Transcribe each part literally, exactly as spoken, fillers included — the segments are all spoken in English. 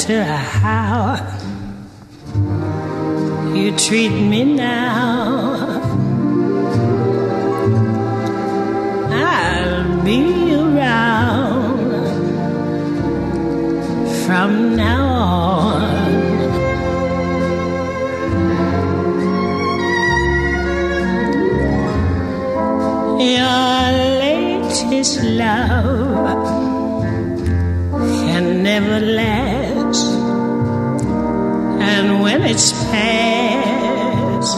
matter how you treat me now, I'll be around from now on. Your latest love can never last, and when it's past,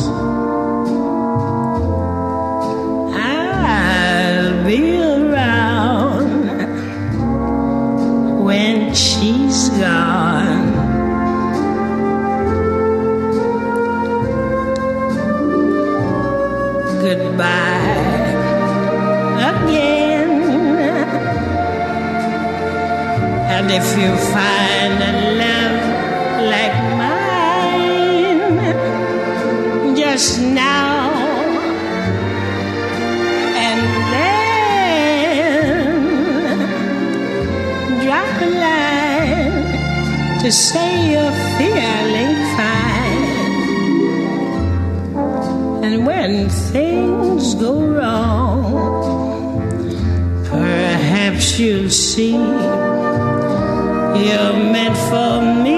I'll be around when she's gone. Goodbye again, and if you find a love like mine, just now and then drop a line to say you're feeling fine. And when things go wrong, perhaps you'll see you're meant for me,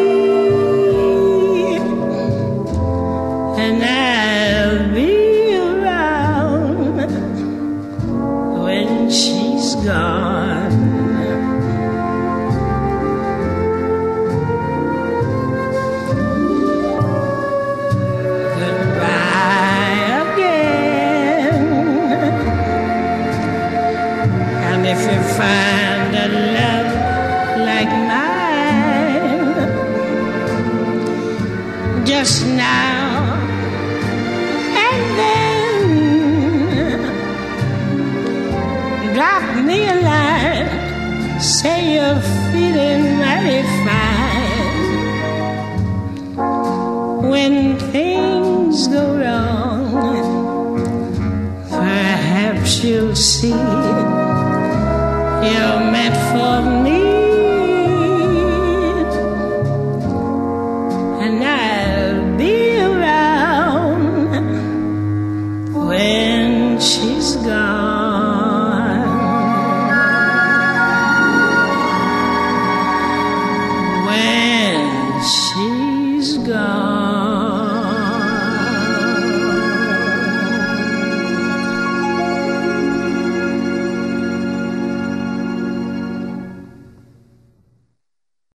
and I'll be around when she's gone. Goodbye again, and if you find a love like mine, just now and then drop me a line, say you're feeling mighty fine. When things go wrong, perhaps you'll see you're meant for me, and I'll be around when she's gone. When she's gone.